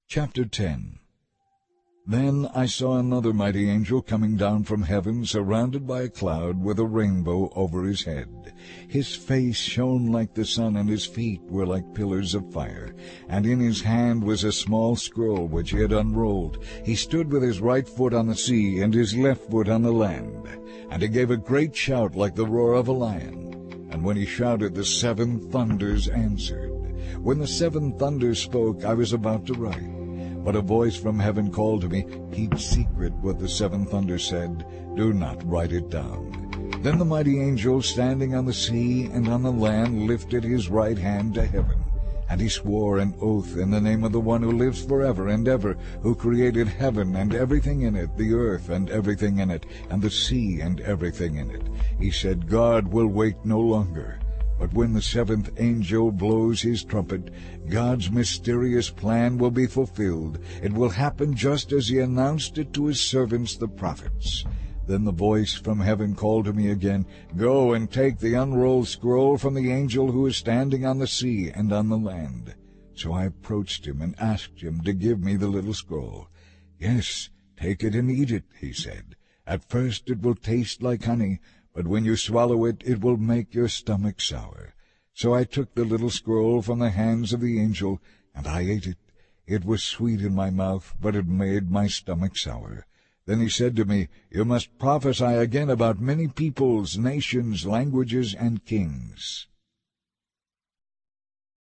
Chapter 10. Then I saw another mighty angel coming down from heaven, surrounded by a cloud with a rainbow over his head. His face shone like the sun, and his feet were like pillars of fire. And in his hand was a small scroll which he had unrolled. He stood with his right foot on the sea and his left foot on the land. And he gave a great shout like the roar of a lion. And when he shouted, the 7 thunders answered. When the 7 thunders spoke, I was about to write. But a voice from heaven called to me, "Keep secret what the 7 thunders said. Do not write it down." Then the mighty angel standing on the sea and on the land lifted his right hand to heaven. And he swore an oath in the name of the one who lives forever and ever, who created heaven and everything in it, the earth and everything in it, and the sea and everything in it. He said, "God will wait no longer." But when the 7th angel blows his trumpet, God's mysterious plan will be fulfilled. It will happen just as he announced it to his servants the prophets. Then the voice from heaven called to me again, "Go and take the unrolled scroll from the angel who is standing on the sea and on the land." So I approached him and asked him to give me the little scroll. "Yes, take it and eat it," he said. "At first it will taste like honey, but when you swallow it, it will make your stomach sour." So I took the little scroll from the hands of the angel, and I ate it. It was sweet in my mouth, but it made my stomach sour. Then he said to me, "You must prophesy again about many peoples, nations, languages, and kings."